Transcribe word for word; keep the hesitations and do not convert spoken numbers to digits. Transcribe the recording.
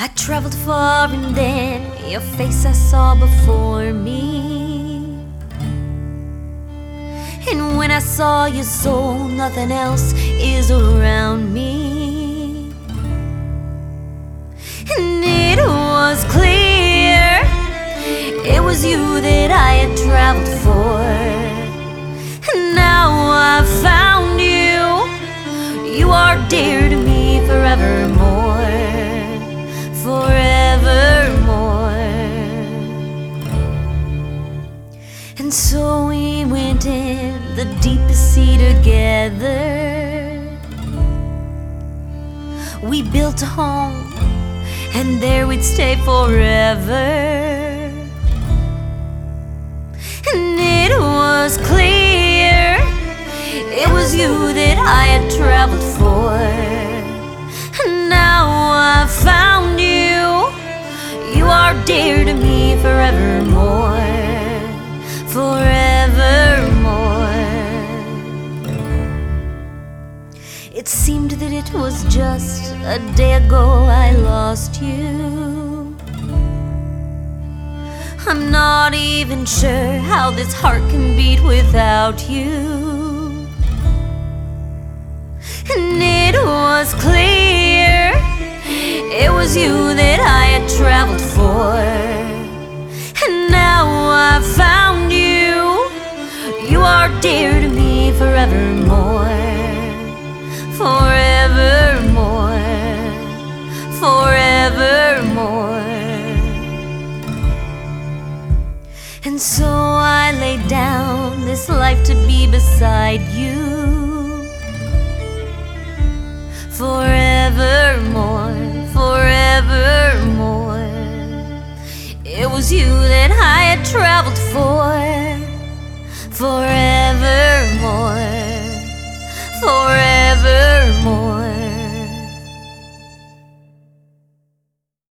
I traveled far and then your face I saw before me. And when I saw your soul, nothing else is around me. And it was clear it was you that I had traveled for. And now I've found you. You are dear to me forevermore. Forevermore. And so we went in the deepest sea together. We built a home, and there we'd stay forever. And it was clear it was you that I had traveled for. And now I've found you. You are dear to me forevermore. Forevermore. It seemed that it was just a day ago I lost you. I'm not even sure how this heart can beat without you. And it was clear it was you that I had traveled for. And now I've found you. You are dear to me forevermore. Forevermore. Forevermore. And so I laid down this life to be beside you. Forevermore, forevermore. It was you that I had traveled for. Forevermore, forevermore.